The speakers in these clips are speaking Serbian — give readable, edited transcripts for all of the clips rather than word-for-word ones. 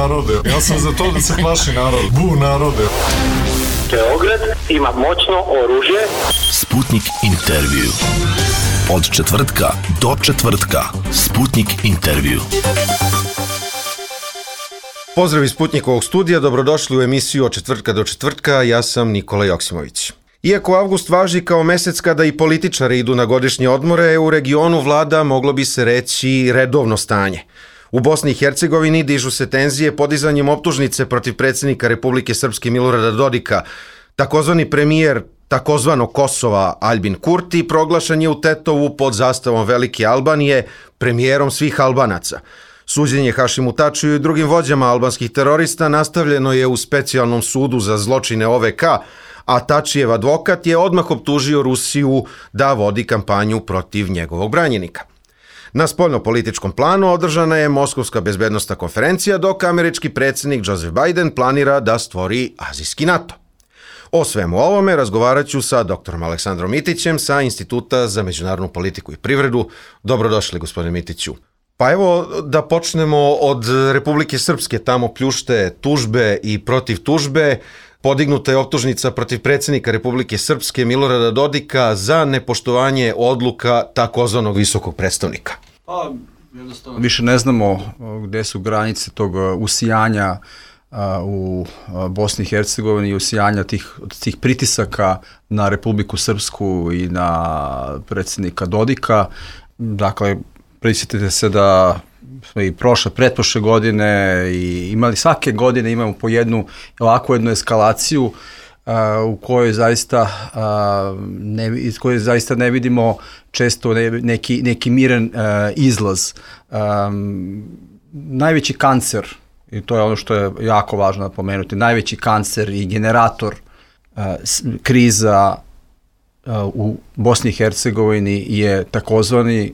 narode. Ja sam za to da se plaši narod. Bu narode. Beograd ima moćno oružje. Sputnik intervju. Od četvrtka do četvrtka. Sputnik intervju. Pozdrav iz Sputnikovog studija, dobrodošli u emisiju Od četvrtka do četvrtka, ja sam Nikola Joksimović. Iako avgust važi kao mesec kada i političari idu na godišnje odmore, u regionu vlada, moglo bi se reći, redovno stanje. U Bosni i Hercegovini dižu se tenzije podizanjem optužnice protiv predsjednika Republike Srpske Milorada Dodika. Takozvani premijer takozvanog Kosova Aljbin Kurti proglašen je u Tetovu pod zastavom Velike Albanije premijerom svih Albanaca. Suđenje Hašimu Tačiju i drugim vođama albanskih terorista nastavljeno je u specijalnom sudu za zločine OVK, a Tačijev advokat je odmah optužio Rusiju da vodi kampanju protiv njegovog branjenika. Na spoljnopolitičkom planu održana je Moskovska bezbednosna konferencija, dok američki predsjednik Joseph Biden planira da stvori azijski NATO. O svemu ovome razgovarat ću sa doktorom Aleksandrom Mitićem sa Instituta za međunarodnu politiku i privredu. Dobrodošli, gospodine Mitiću. Pa evo da počnemo od Republike Srpske, tamo pljušte tužbe i protiv tužbe. Podignuta je optužnica protiv predsjednika Republike Srpske Milorada Dodika za nepoštovanje odluka takozvanog visokog predstavnika. Pa, jednostavno više ne znamo gde su granice tog usijanja u Bosni i Hercegovini i usijanja tih pritisaka na Republiku Srpsku i na predsjednika Dodika. Dakle, prisjetite se da smo i pretprošle godine i imali svake godine imamo po jednu jednu eskalaciju u kojoj zaista ne vidimo često neki miran izlaz. Najveći kancer, i to je ono što je jako važno napomenuti, najveći kancer i generator kriza u Bosni i Hercegovini je takozvani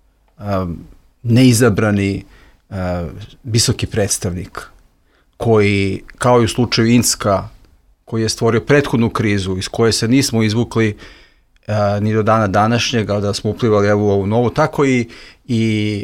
neizabrani visoki predstavnik koji, kao i u slučaju Incka, koji je stvorio prethodnu krizu iz koje se nismo izvukli ni do dana današnjeg, da smo uplivali u ovu novu, tako i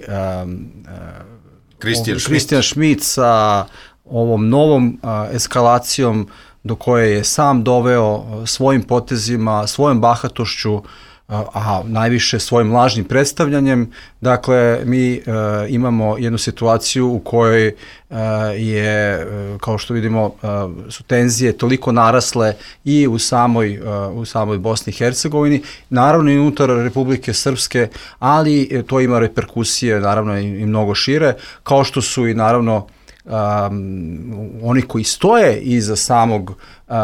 Christian Schmidt sa ovom novom eskalacijom do koje je sam doveo svojim potezima, svojom bahatošću, a najviše svojim lažnim predstavljanjem. Dakle, mi imamo jednu situaciju u kojoj je, kao što vidimo, su tenzije toliko narasle i u samoj Bosni i Hercegovini, naravno i unutar Republike Srpske, ali to ima reperkusije naravno i mnogo šire, kao što su i naravno oni koji stoje iza samog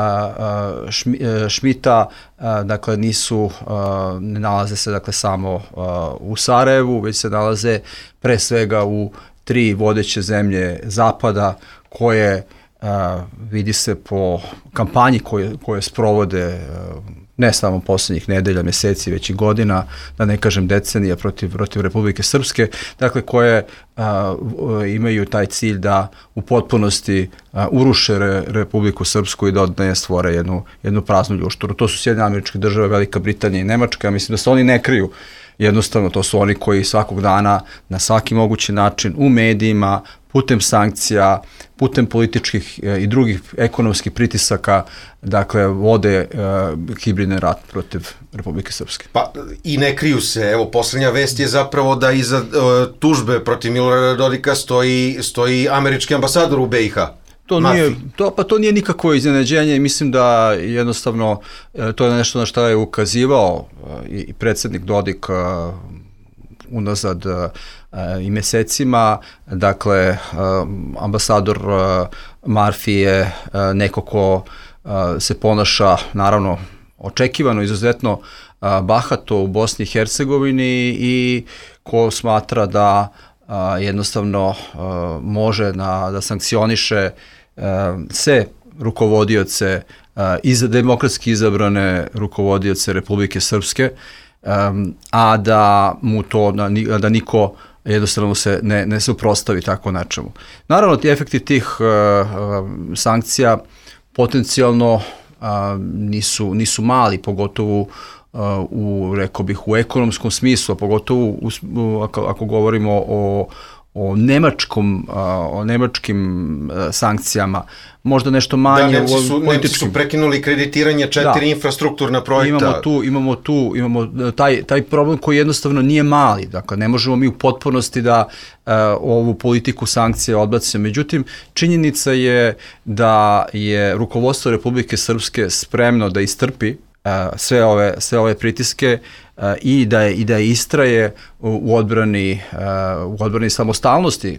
Šmita, dakle ne nalaze se dakle samo u Sarajevu, već se nalaze pre svega u 3 vodeće zemlje zapada koje vidi se po kampanji koje sprovode ne samo poslednjih nedelja, meseci, već i godina, da ne kažem decenija protiv Republike Srpske, dakle koje imaju taj cilj da u potpunosti uruše Republiku Srpsku i da od nje stvore jednu praznu ljušturu. To su Sjedinjene Američke Države, Velika Britanija i Nemačka. Ja mislim da se oni ne kriju. Jednostavno, to su oni koji svakog dana na svaki mogući način u medijima, putem sankcija, putem političkih i drugih ekonomskih pritisaka, dakle, vode hibridni rat protiv Republike Srpske. Pa i ne kriju se. Evo, posljednja vest je zapravo da iza tužbe protiv Milorada Dodika stoji američki ambasador u BiH. To nije nikakvo iznenađenje i mislim da jednostavno to je nešto na što je ukazivao i predsjednik Dodik unazad i mesecima. Dakle, ambasador Marfi je neko ko se ponaša naravno očekivano, izuzetno bahato u Bosni i Hercegovini i ko smatra da jednostavno može da sankcioniše sve rukovodioce i za demokratski izabrane rukovodioce Republike Srpske, a da mu to, da niko jednostavno se ne suprotstavi tako nečemu. Naravno, ti efekti tih sankcija potencijalno nisu mali, pogotovo rekao bih, u ekonomskom smislu, a pogotovo ako govorimo o nemačkim sankcijama, možda nešto manje Nemci su prekinuli kreditiranje 4 infrastrukturna projekta. Imamo taj problem koji jednostavno nije mali, dakle ne možemo mi u potpunosti da ovu politiku sankcije odbacimo. Međutim, činjenica je da je rukovodstvo Republike Srpske spremno da istrpi sve ove pritiske i da istraje u odbrani samostalnosti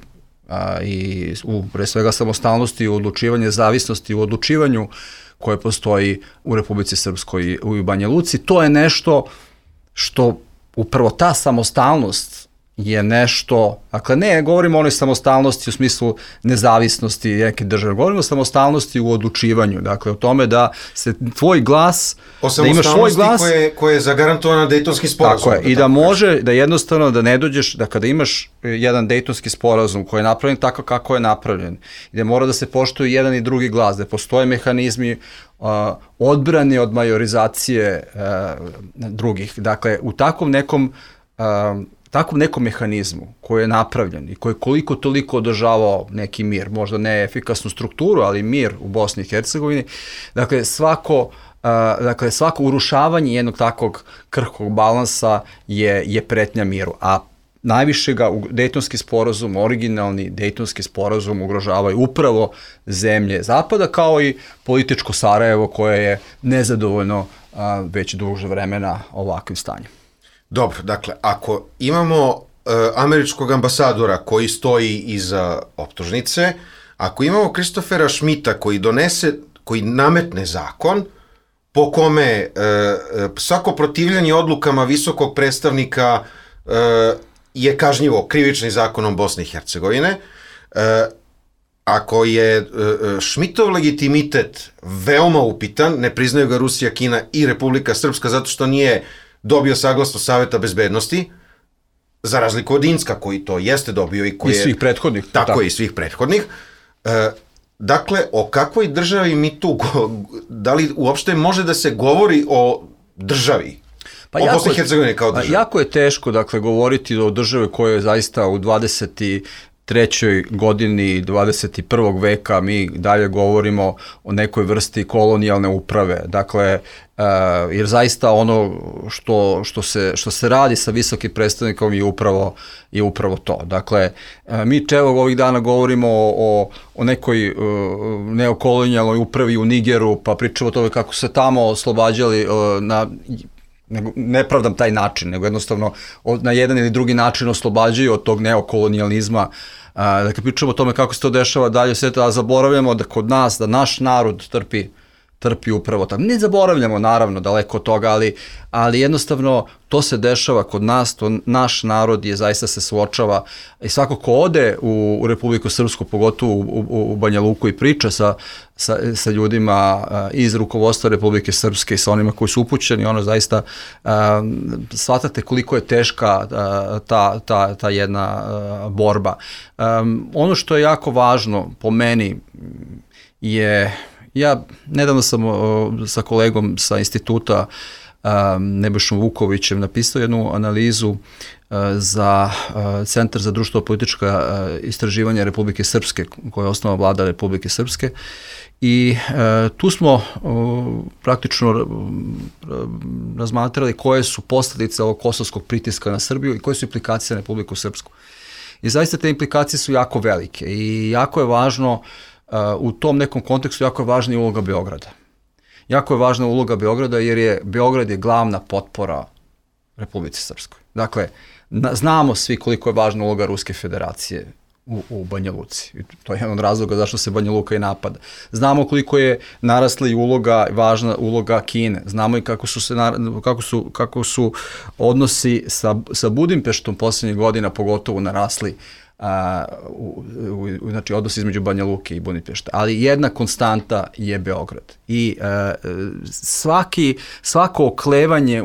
i pre svega samostalnosti u odlučivanju, zavisnosti u odlučivanju koje postoji u Republici Srpskoj i u Banja Luci. To je nešto što upravo ta samostalnost je nešto, dakle ne govorimo o onoj samostalnosti u smislu nezavisnosti neke države, govorimo o samostalnosti u odlučivanju, dakle o tome da se tvoj glas, da imaš svoj glas, koje je zagarantovana Dejtonskim sporazumom. Tako je, i da može, da jednostavno da ne dođeš, da kada imaš jedan Dejtonski sporazum koji je napravljen tako kako je napravljen, gde mora da se poštuju jedan i drugi glas, da postoje mehanizmi odbrane od majorizacije drugih, dakle u takvom nekom mehanizmu koji je napravljen i koji je koliko toliko održavao neki mir, možda ne efikasnu strukturu, ali mir u Bosni i Hercegovini, dakle svako urušavanje jednog takvog krhkog balansa je pretnja miru, a najviše ga u Dejtonski sporazum, originalni Dejtonski sporazum ugrožavaju upravo zemlje Zapada, kao i političko Sarajevo koje je nezadovoljno već duže vremena ovakvim stanjem. Dobro, dakle, ako imamo američkog ambasadora koji stoji iza optužnice, ako imamo Kristofera Schmidta koji nametne zakon po kome svako protivljanje odlukama visokog predstavnika je kažnjivo krivičnim zakonom Bosne i Hercegovine, ako je Schmidtov legitimitet veoma upitan, ne priznaju ga Rusija, Kina i Republika Srpska zato što nije dobio saglasnost Saveta bezbednosti, za razliku od Incka, koji to jeste dobio i koji je... I svih prethodnih. Tako je, i svih prethodnih. Dakle, o kakvoj državi mi tu... Da li uopšte može da se govori o državi? O Bosni i Hercegovini kao državi? Jako je teško, dakle, govoriti o državi koja je zaista u 23. godini 21. veka, mi dalje govorimo o nekoj vrsti kolonijalne uprave, dakle, jer zaista ono što se radi sa visokim predstavnikom je upravo to. Dakle, mi ovih dana govorimo o nekoj neokolonijalnoj upravi u Nigeru, pa pričamo o tome kako se tamo oslobađali ne pravdam taj način, nego jednostavno na jedan ili drugi način oslobađaju od tog neokolonijalizma. Dakle, pričamo o tome kako se to dešava dalje u svijetu, a zaboravljamo da kod nas, da naš narod trpi upravo tako. Ne zaboravljamo, naravno, daleko od toga, ali jednostavno to se dešava kod nas, naš narod je zaista se suočava i svako ko ode u Republiku Srpsku, pogotovo u Banja Luku i priča sa ljudima iz rukovodstva Republike Srpske i sa onima koji su upućeni, ono zaista shvatate koliko je teška ta jedna borba. Ono što je jako važno po meni je, ja nedavno sam sa kolegom sa instituta Nebojšom Vukovićem napisao jednu analizu za Centar za društveno-politička istraživanja Republike Srpske, koja je osnova vlada Republike Srpske, i tu smo praktično razmatrali koje su posljedice ovog kosovskog pritiska na Srbiju i koje su implikacije na Republiku Srpsku. I zaista te implikacije su jako velike i jako je važno, u tom nekom kontekstu jako je važna i uloga Beograda. Jako je važna uloga Beograda jer Beograd je glavna potpora Republici Srpskoj. Dakle, znamo svi koliko je važna uloga Ruske federacije u Banja Luci. To je jedan od razloga zašto se Banja Luka i napada. Znamo koliko je narasla i važna uloga Kine. Znamo i kako su odnosi sa Budimpeštom posljednjih godina pogotovo narasli, znači odnos između Banja Luke i Budimpešta, ali jedna konstanta je Beograd i svako oklevanje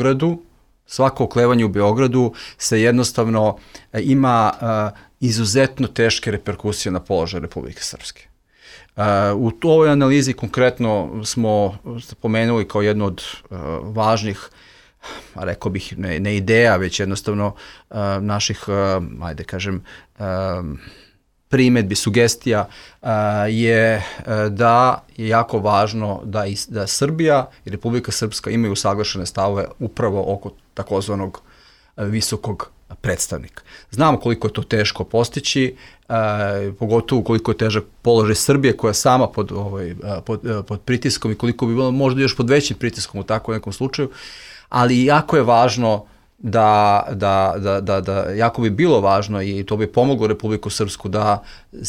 u Beogradu se jednostavno ima izuzetno teške reperkusije na položaj Republike Srpske. U ovoj analizi konkretno smo pomenuli kao jednu od važnih rekao bih ne ideja, već jednostavno naših, ajde kažem, primedbi, sugestija je da je jako važno da Srbija i Republika Srpska imaju usaglašene stavove upravo oko takozvanog visokog predstavnika. Znamo koliko je to teško postići, pogotovo koliko je težak položaj Srbije koja je sama pod pritiskom i koliko bi bilo možda još pod većim pritiskom u takvom nekom slučaju, ali jako je važno jako bi bilo važno i to bi pomoglo Republiku Srpsku da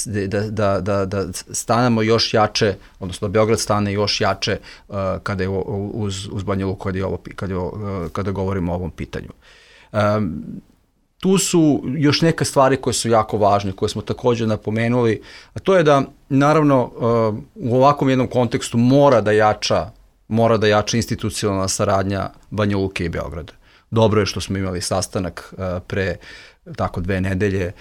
stanemo još jače, odnosno da Beograd stane još jače kada je uz Banja Luku, kada govorimo o ovom pitanju. Tu su još neke stvari koje su jako važne, koje smo također napomenuli, a to je da naravno u ovakvom jednom kontekstu mora da jača institucionalna saradnja Banja Luke i Beograda. Dobro je što smo imali sastanak pre tako 2 nedelje,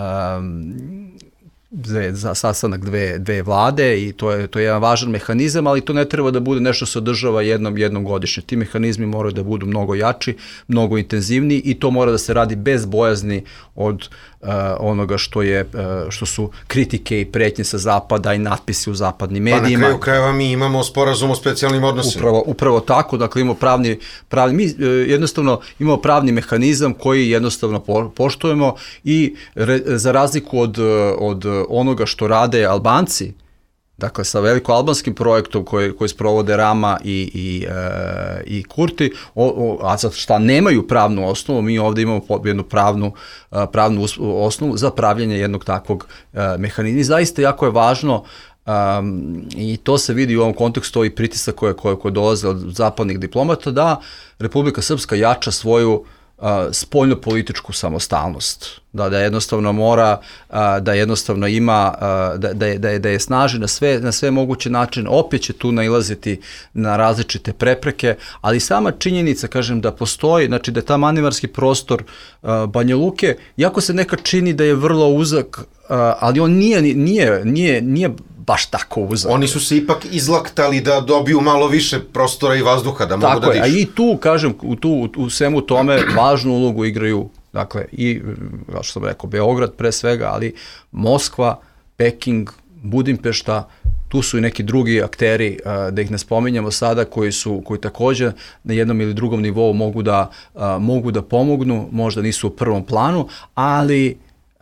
sastanak dve vlade i to je jedan važan mehanizam, ali to ne treba da bude nešto se održava jednom godišnje. Ti mehanizmi moraju da budu mnogo jači, mnogo intenzivniji i to mora da se radi bez bojazni od onoga što su kritike i pretnje sa zapada i natpisi u zapadnim medijima. Pa na kraju krajeva mi imamo sporazum o specijalnim odnosima. Upravo tako, dakle imamo mi jednostavno imamo pravni mehanizam koji jednostavno poštujemo i za razliku od onoga što rade Albanci, dakle sa veliko-albanskim projektom koji sprovode Rama i Kurti, a za šta nemaju pravnu osnovu, mi ovdje imamo jednu pravnu osnovu za pravljanje jednog takvog mehanizma. I zaista jako je važno i to se vidi u ovom kontekstu ovih pritisak koje dolaze od zapadnih diplomata, da Republika Srpska jača svoju spoljno-političku samostalnost, da jednostavno mora, da jednostavno ima, da je snaži na sve moguće načine, opet će tu nailaziti na različite prepreke, ali sama činjenica, kažem, da postoji, znači da je ta manevarski prostor Banja Luke, jako se nekad čini da je vrlo uzak, ali on nije baš tako uzak. Oni su se ipak izlaktali da dobiju malo više prostora i vazduha, da mogu da dišu. A i tu, kažem, u svemu tome važnu ulogu igraju, dakle, i, kao što sam rekao, Beograd pre svega, ali Moskva, Peking, Budimpešta, tu su i neki drugi akteri, da ih ne spominjamo sada, koji također na jednom ili drugom nivou mogu da pomognu, možda nisu u prvom planu, ali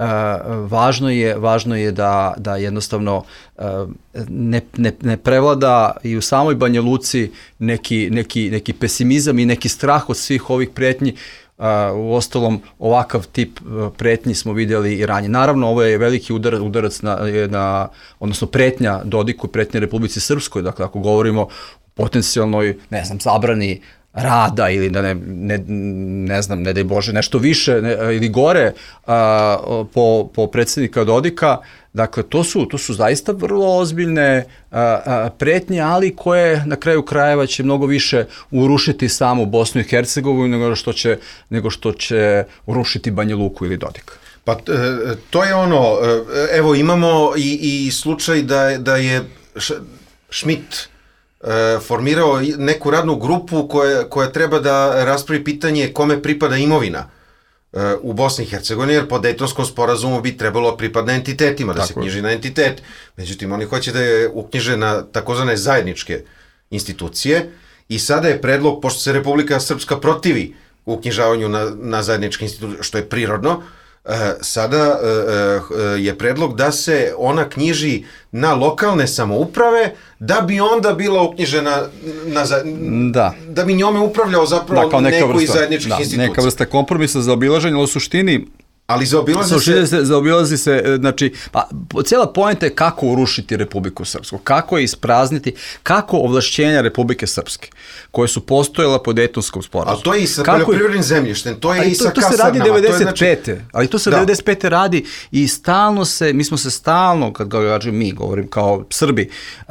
važno je da jednostavno ne prevlada i u samoj Banja Luci neki pesimizam i neki strah od svih ovih pretnji. Uostalom, ovakav tip pretnji smo vidjeli i ranije. Naravno, ovo je veliki udarac odnosno pretnja Dodiku, pretnja Republici Srpskoj, dakle ako govorimo o potencijalnoj, zabrani rada ili da ne daj Bože, nešto više ili gore po predsjednika Dodika. Dakle, to su zaista vrlo ozbiljne pretnje, ali koje na kraju krajeva će mnogo više urušiti samu Bosnu i Hercegovinu nego što će urušiti Banja Luku ili Dodik. Pa to je ono, evo imamo i slučaj da je Schmidt formirao neku radnu grupu koja treba da raspravi pitanje kome pripada imovina u Bosni i Hercegovini, jer po Dejtonskom sporazumu bi trebalo pripadne entitetima, da se knjiži na entitet. Međutim, oni hoće da je uknjiže na takozvane zajedničke institucije i sada je predlog, pošto se Republika Srpska protivi uknjižavanju na zajedničke institucije, što je prirodno, sada je predlog da se ona knjiži na lokalne samouprave, da bi onda bila uknjižena da bi njome upravljao zapravo neko iz zajedničkih institucija. Neka vrsta kompromisa za obilaženje, ali u suštini ali zaobilazi se, znači, cijela poenta je kako urušiti Republiku Srpsku, kako je isprazniti, kako ovlašćenja Republike Srpske, koje su postojala po Dejtonskom sporazumu. Ali to je i sa poljoprivrednim zemljištem, to je i sa kasarnama. To se radi 95. Ali to se 95. radi i stalno mi smo se stalno, kad govorim kao Srbi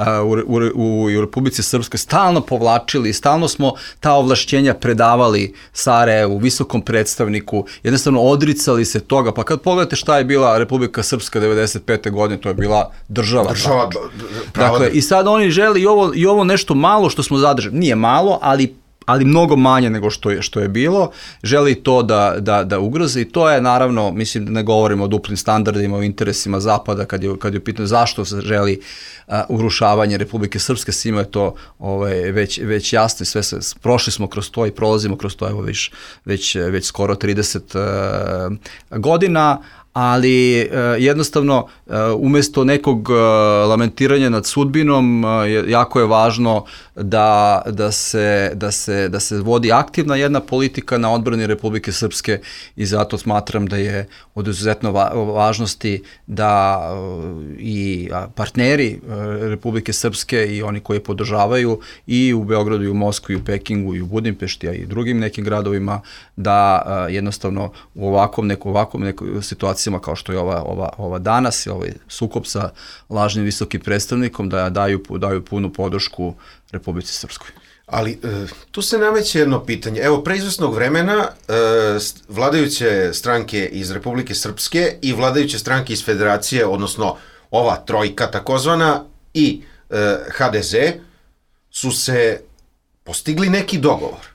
u Republici Srpskoj, stalno povlačili, stalno smo ta ovlašćenja predavali Sarajevu, visokom predstavniku, jednostavno odricali se toga, pa kad pogledate šta je bila Republika Srpska 95. godine, to je bila država. Dakle, i sad oni žele i ovo nešto malo što smo zadržali, nije malo, ali mnogo manje nego što je bilo, želi to da ugroze i to je naravno, mislim da ne govorimo o duplim standardima, o interesima Zapada kad je pitanje zašto se želi urušavanje Republike Srpske, svima je to već jasno i sve prošli smo kroz to i prolazimo kroz to već skoro 30 godina, ali jednostavno umesto nekog lamentiranja nad sudbinom jako je važno da se vodi aktivna jedna politika na odbrani Republike Srpske i zato smatram da je od izuzetno važnosti da i partneri Republike Srpske i oni koji podržavaju i u Beogradu i u Moskvi i u Pekingu i u Budimpešti a i drugim nekim gradovima da jednostavno u ovakvom nekom situacijama kao što je ova danas i ovaj sukob sa lažnim visokim predstavnikom da daju punu podršku Republici Srpskoj. Ali tu se nameće jedno pitanje. Evo, pre izvesnog vremena vladajuće stranke iz Republike Srpske i vladajuće stranke iz Federacije, odnosno ova trojka takozvana i HDZ su se postigli neki dogovor.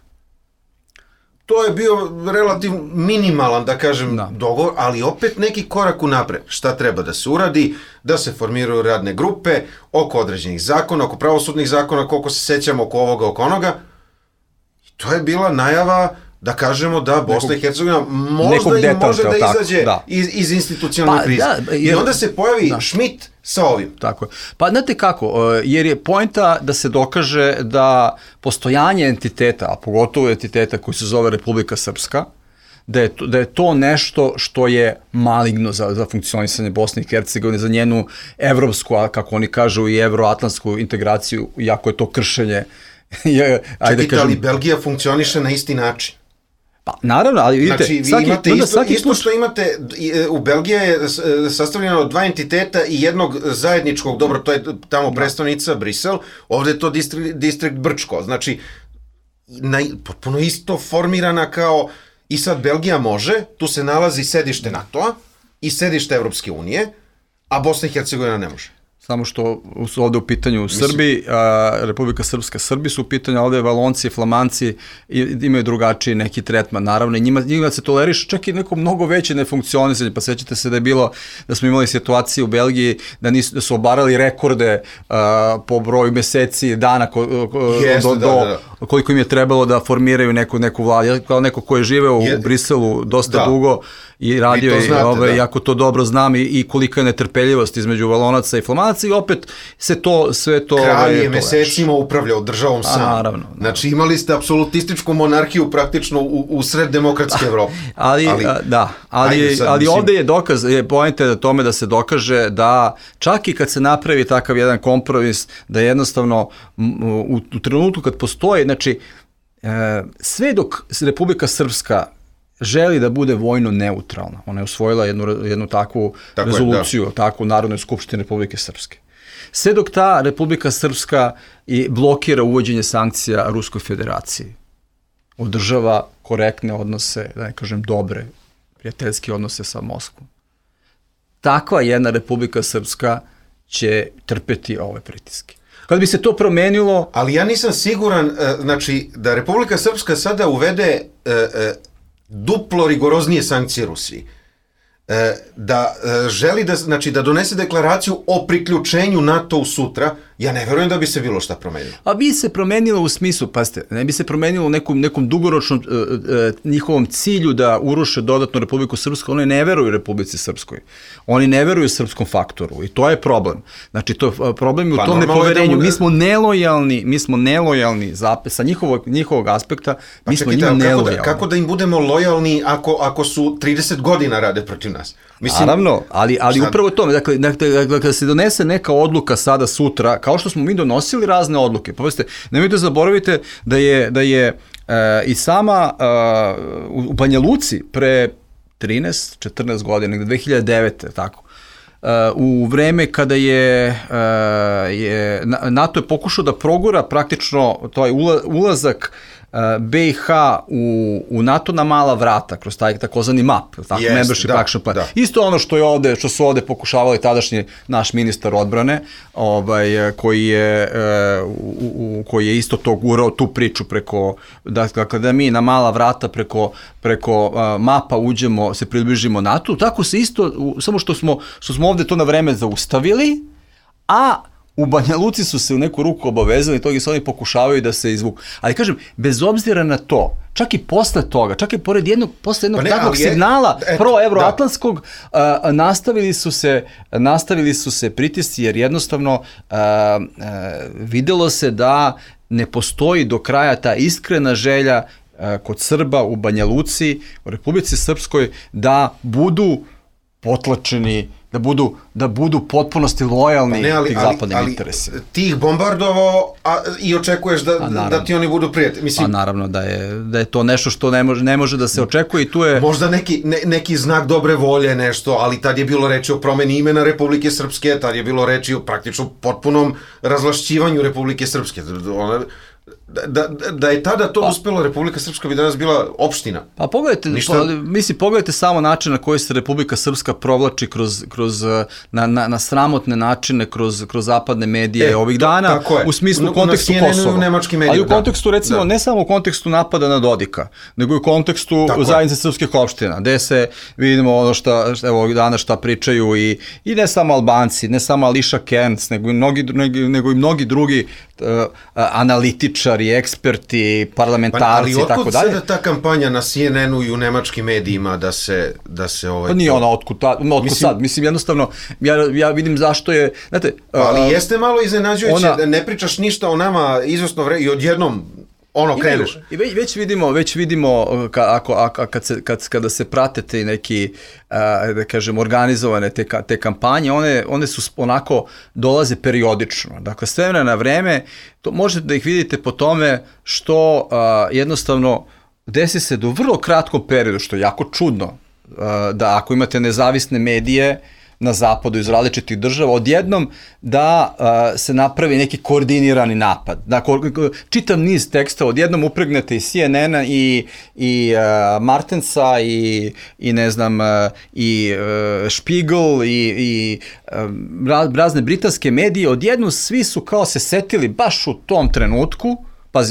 To je bio relativno minimalan, da kažem, dogovor, ali opet neki korak unapred. Šta treba da se uradi, da se formiraju radne grupe oko određenih zakona, oko pravosudnih zakona, koliko se sećamo, oko ovoga, oko onoga. I to je bila najava da kažemo da Bosna i Hercegovina možda i može da izađe iz institucionalne krize. I onda se pojavi Schmidt sa ovim. Tako je. Pa znate kako, jer je poenta da se dokaže da postojanje entiteta, a pogotovo entiteta koji se zove Republika Srpska, da je to nešto što je maligno za funkcionisanje Bosne i Hercegovine, za njenu evropsku, a kako oni kažu i evroatlantsku integraciju, iako je to kršenje. Čekajte, ali Belgija funkcioniše na isti način. Pa, naravno, ali vidite... Znači, vi imate isto što imate, u Belgiji je sastavljeno od dva entiteta i jednog zajedničkog, dobro, to je tamo predstavnica Brisel, ovde je to distrikt Brčko, znači, potpuno isto formirana kao, i sad Belgija može, tu se nalazi sedište NATO-a i sedište Evropske unije, a Bosna i Hercegovina ne može. Samo što su ovde u pitanju Srbi, Republika Srpska, Srbi su u pitanju, ovde Valonci, Flamanci imaju drugačiji neki tretman, naravno, i njima se toleriše čak i neko mnogo veće nefunkcionisanje, pa sećate se da smo imali situaciju u Belgiji da su obarali rekorde po broju meseci, dana koliko im je trebalo da formiraju neku vladu. Kao neko ko je živeo u Briselu dosta dugo i radio je, jako to dobro znam i kolika je netrpeljivost između Valonaca i Flamaca i opet se to sve to... Kralj je mesecima upravljao državom sam. Naravno. Znači imali ste apsolutističku monarhiju praktično u sred demokratske Evrope. Ali ovde je dokaz, poenta je tome da se dokaže da čak i kad se napravi takav jedan kompromis, da jednostavno u trenutku kad postoji, znači sve dok Republika Srpska želi da bude vojno neutralna. Ona je usvojila jednu takvu rezoluciju u Narodnoj skupštini Republike Srpske. Sve dok ta Republika Srpska blokira uvođenje sankcija Ruskoj federaciji, održava korektne odnose, da ne kažem dobre, prijateljske odnose sa Moskvom. Takva jedna Republika Srpska će trpeti ove pritiske. Kad bi se to promenilo... Ali ja nisam siguran, znači, da Republika Srpska sada uvede duplo rigoroznije sankcije Rusiji. Da želi da donese deklaraciju o priključenju NATO-u sutra, ja ne verujem da bi se bilo šta promenilo. A bi se promenilo u smislu, pazite, ne bi se promenilo u nekom dugoročnom njihovom cilju da uruše dodatno Republiku Srpsku, oni ne veruju Republici Srpskoj. Oni ne veruju srpskom faktoru i to je problem. Znači, problem je u tom nepoverenju. Mi smo nelojalni sa njihovog aspekta, mi smo njima nelojalni. Kako da im budemo lojalni ako su 30 godina rade protiv nas? Naravno, ali upravo to, dakle, kada se donese neka odluka sada sutra, kao što smo mi donosili razne odluke, poveste, nemojte zaboravite da je i sama u Banja Luci pre 13-14 godina, negde 2009. tako, u vreme kada je NATO je pokušao da progura praktično taj ulazak BiH u NATO na mala vrata, kroz taj takozvani MAP, tako, Membership Action Plan. Isto ono što su ovde pokušavali tadašnji naš ministar odbrane, koji je isto to gurao tu priču preko, dakle da mi na mala vrata preko MAP-a uđemo, se približimo NATO, tako se isto, samo što smo ovde to na vreme zaustavili, a u Banja Luci su se u neku ruku obavezali, toga se oni pokušavaju da se izvuku. Ali kažem, bez obzira na to, čak i posle toga, čak i posle jednog takvog signala pro-evroatlantskog, nastavili su se pritisci, jer jednostavno videlo se da ne postoji do kraja ta iskrena želja kod Srba u Banja Luci, u Republici Srpskoj, da budu potlačeni, da budu potpunosti lojalni tih zapadnim interesima. Ti ih bombardovao i očekuješ da ti oni budu prijatelji. Pa naravno da je to nešto što ne može da se očekuje i tu je... Možda neki znak dobre volje, nešto, ali tad je bilo reči o promeni imena Republike Srpske, tad je bilo reči o praktično potpunom razvlašćivanju Republike Srpske. Da je tada to uspelo, Republika Srpska bi danas bila opština. Pa pogledajte samo način na koji se Republika Srpska provlači na sramotne načine kroz zapadne medije ovih dana, u smislu kontekstu Kosova. Ali u kontekstu, recimo, ne samo u kontekstu napada na Dodika, nego i u kontekstu zajednice srpskih opština, gde se vidimo ono evo ovih dana šta pričaju i ne samo Albanci, ne samo Ališa Kearns, nego i mnogi drugi analitičari, eksperti, parlamentarci i tako dalje. Ali otkud sada ta kampanja na CNN-u i u nemačkim medijima da se Pa nije ona otkud sad, mislim jednostavno, ja vidim zašto je, znate... Ali jeste malo iznenađujuće da ne pričaš ništa o nama izvesno vreme i odjednom kreneš. I već vidimo kada se prate te neki, da kažem, organizovane te kampanje, one su onako dolaze periodično. Dakle, s vremena na vreme, to možete da ih vidite po tome što jednostavno desi se do vrlo kratkom periodu, što je jako čudno, da ako imate nezavisne medije na zapadu iz različitih država, odjednom da se napravi neki koordinirani napad. Čitav niz teksta, odjednom upregnete i CNN-a i Martensa i ne znam, i Spiegel i razne britanske medije, odjednom svi su kao se setili baš u tom trenutku, pazi,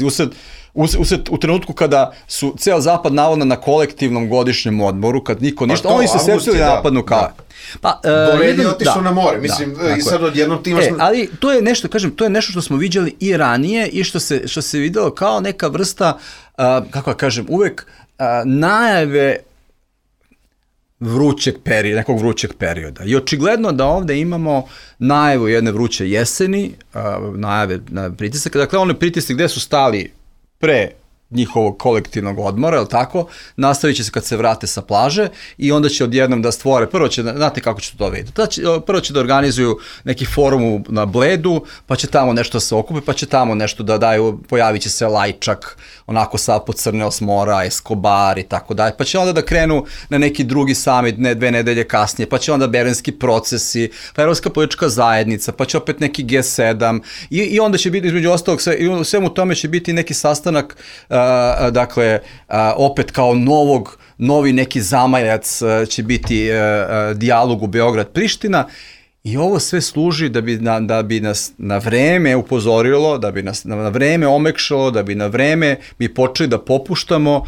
u trenutku kada su ceo zapad navodno na kolektivnom godišnjem odmoru, kad niko ništa, oni se setili napadnu kao... Borelji je otišao na more, mislim, i sad odjednom ti imaš... Ali to je nešto, kažem, to je nešto što smo viđali i ranije i što se videlo kao neka vrsta, kako kažem, uvek najave nekog vrućeg perioda. I očigledno da ovde imamo najavu jedne vruće jeseni, najave pritisaka, dakle one pritisci gde su stali pre njihovog kolektivnog odmora, ili tako, nastavit će se kad se vrate sa plaže i onda će odjednom da stvore, znate kako će to vidjeti, prvo će da organizuju neki forum na Bledu, pa će tamo nešto se okupi, pa će tamo nešto da daju, pojavit će se Lajčak, onako sav pocrneo s mora, Escobar i tako dalje, pa će onda da krenu na neki drugi summit 2 nedelje kasnije, pa će onda Berlinski procesi, pa Evropska politička zajednica, pa će opet neki G7 i onda će biti, između ostalog, u svemu tome će biti neki sastanak, dakle, opet kao novi neki zamajac će biti dijalog u Beograd-Priština i ovo sve služi da bi nas na vreme upozorilo, da bi nas na vreme omekšalo, da bi na vreme mi počeli da popuštamo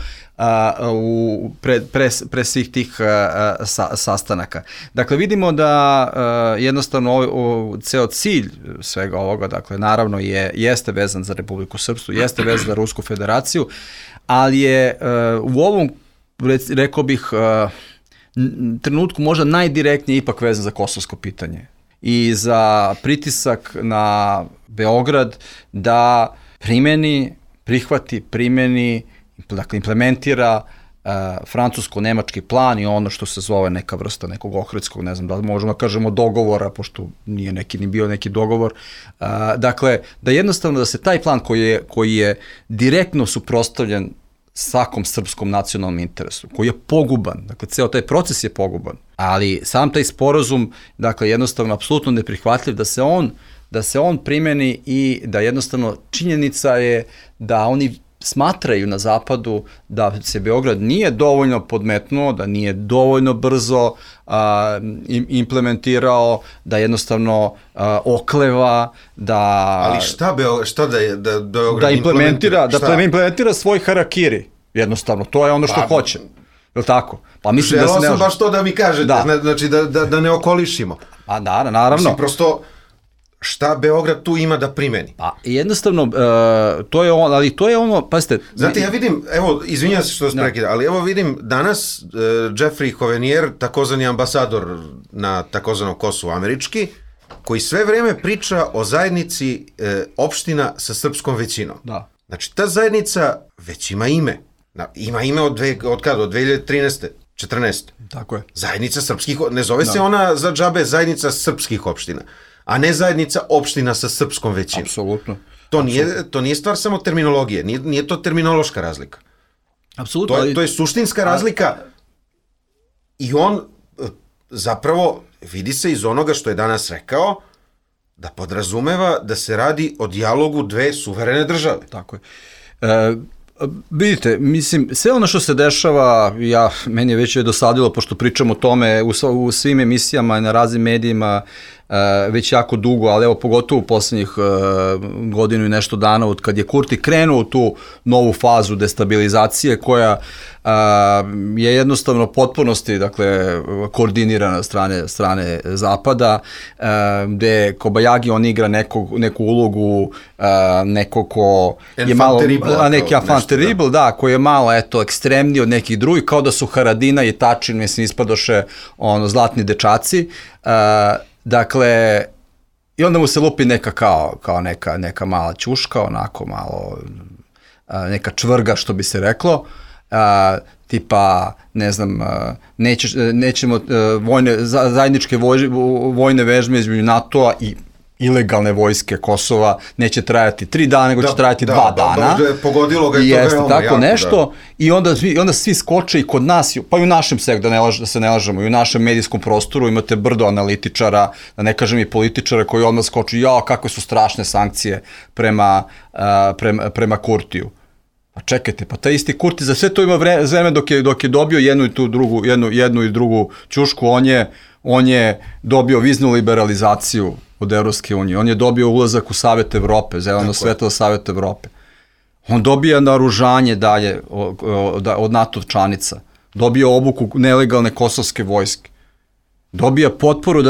pre svih tih sastanaka. Dakle, vidimo da jednostavno ceo cilj svega ovoga, dakle, naravno jeste vezan za Republiku Srpsku, jeste vezan za Rusku federaciju, ali je u ovom, rekao bih, trenutku možda najdirektnije ipak vezan za kosovsko pitanje i za pritisak na Beograd da primeni, dakle implementira francusko-nemački plan i ono što se zove neka vrsta nekog ohridskog, ne znam da možemo da kažemo dogovora, pošto nije ni bio neki dogovor. Dakle, da jednostavno da se taj plan koji je direktno suprotstavljen svakom srpskom nacionalnom interesu, koji je poguban, dakle, ceo taj proces je poguban, ali sam taj sporazum, dakle, jednostavno apsolutno neprihvatljiv da se on primeni i da jednostavno činjenica je da oni smatraju na zapadu da se Beograd nije dovoljno podmetnuo, da nije dovoljno brzo implementirao, da jednostavno okleva, da... Ali šta da Beograd implementira svoj harakiri, jednostavno, to je ono što hoće. Je li tako? Pa mislim želao sam baš to da mi kažete, znači da ne okolišimo. A naravno. Mislim, prosto, šta Beograd tu ima da primeni? Pa jednostavno, to je ono, ali to je ono, pazite... Znate, ja vidim, evo, izvinjam se što vas prekida, ali evo vidim danas Jeffrey Hovenier, takozvani ambasador na takozvanom Kosovu američki, koji sve vreme priča o zajednici opština sa srpskom većinom. Da. Znači, ta zajednica već ima ime. Ima ime od kada? Od 2013. 14. Tako je. Zajednica srpskih, ne zove se ona za džabe zajednica srpskih opština, a ne zajednica opština sa srpskom većinom. Apsolutno. To nije stvar samo terminologije, nije to terminološka razlika. Apsolutno. To je suštinska razlika i on zapravo vidi se iz onoga što je danas rekao, da podrazumeva da se radi o dijalogu dve suverene države. Tako je. Vidite, mislim, sve ono što se dešava, meni je već dosadilo, pošto pričam o tome u svim emisijama i na raznim medijima već jako dugo, ali evo pogotovo u poslednjih godinu i nešto dana od kad je Kurti krenuo u tu novu fazu destabilizacije koja je jednostavno u potpunosti, dakle, koordinirana strane Zapada, gde Kobayagi on igra neku ulogu nekog ko je malo, neki enfant terrible, da, koji je malo, eto, ekstremniji od nekih drugih, kao da su Haradina i Tačin, mislim, ispadoše zlatni dečaci, dakle, i onda mu se lupi neka kao neka mala ćuška, onako malo, neka čvrga, što bi se reklo, tipa, ne znam, nećemo zajedničke vojne vežbe između NATO-a i ilegalne vojske Kosova neće trajati 3 dana, nego će trajati 2 dana. Pogodilo ga je to veoma tako jako, nešto. I onda svi skoče i kod nas, pa i u našem sektoru, da se ne lažemo, i u našem medijskom prostoru imate brdo analitičara, da ne kažem i političara koji odmah skoču, kakve su strašne sankcije prema Kurtiju. Pa čekajte, pa taj isti Kurti za sve to ima vreme dok je dobio jednu i drugu ćušku, on je dobio viznu liberalizaciju od Evropske unije, on je dobio ulazak u Savet Evrope, zeleno svetlo Savet Evrope. On dobija naoružanje dalje od NATO članica, dobija obuku nelegalne kosovske vojske, dobija potporu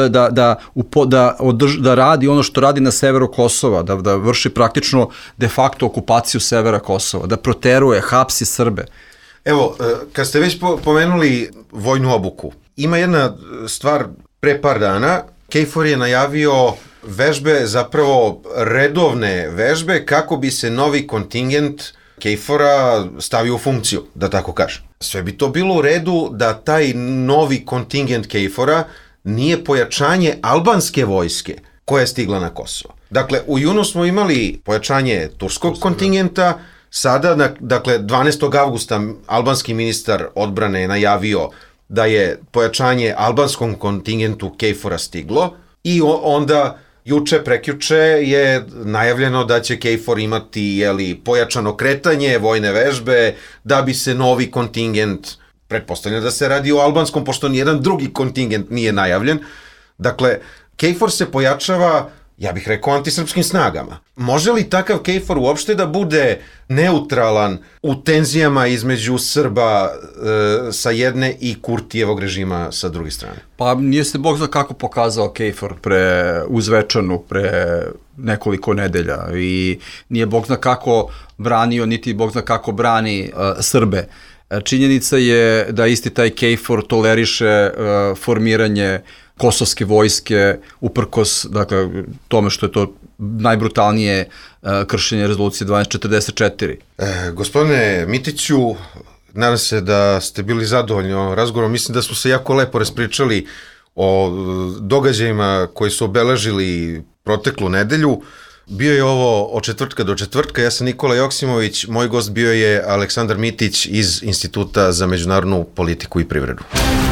da radi ono što radi na severu Kosova, da vrši praktično de facto okupaciju severa Kosova, da proteruje, hapsi Srbe. Evo, kad ste već pomenuli vojnu obuku, ima jedna stvar pre par dana, KFOR je najavio vežbe, zapravo redovne vežbe, kako bi se novi kontingent KFOR-a stavio u funkciju, da tako kažem. Sve bi to bilo u redu da taj novi kontingent KFOR-a nije pojačanje albanske vojske koja je stigla na Kosovo. Dakle, u junu smo imali pojačanje turskog kontingenta, sada, dakle, 12. avgusta albanski ministar odbrane je najavio da je pojačanje albanskom kontingentu KFOR-a stiglo i onda prekjuče je najavljeno da će KFOR imati pojačano kretanje, vojne vežbe, da bi se novi kontingent, pretpostavljeno da se radi o albanskom, pošto nijedan drugi kontingent nije najavljen. Dakle, KFOR se pojačava, ja bih rekao, antisrpskim snagama. Može li takav KFOR uopšte da bude neutralan u tenzijama između Srba sa jedne i Kurtijevog režima sa druge strane? Pa nije se Bog zna kako pokazao KFOR u Zvečanu pre nekoliko nedelja i nije Bog zna kako branio, niti Bog zna kako brani Srbe. Činjenica je da isti taj KFOR toleriše formiranje kosovske vojske uprkos, dakle, tome što je to najbrutalnije kršenje rezolucije 1244. Gospodine Mitiću, nadam se da ste bili zadovoljni ovom razgovorom. Mislim da smo se jako lepo raspričali o događajima koji su obeležili proteklu nedelju. Bio je ovo od četvrtka do četvrtka. Ja sam Nikola Joksimović, moj gost bio je Aleksandar Mitić iz Instituta za međunarodnu politiku i privredu.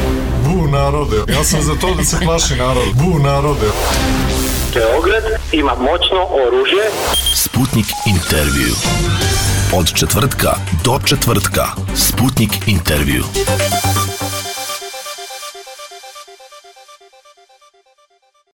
Bu narode, ja sam za to da se plaši narod. Bu narode. Beograd ima moćno oružje. Sputnik intervju. Od četvrtka do četvrtka. Sputnik intervju.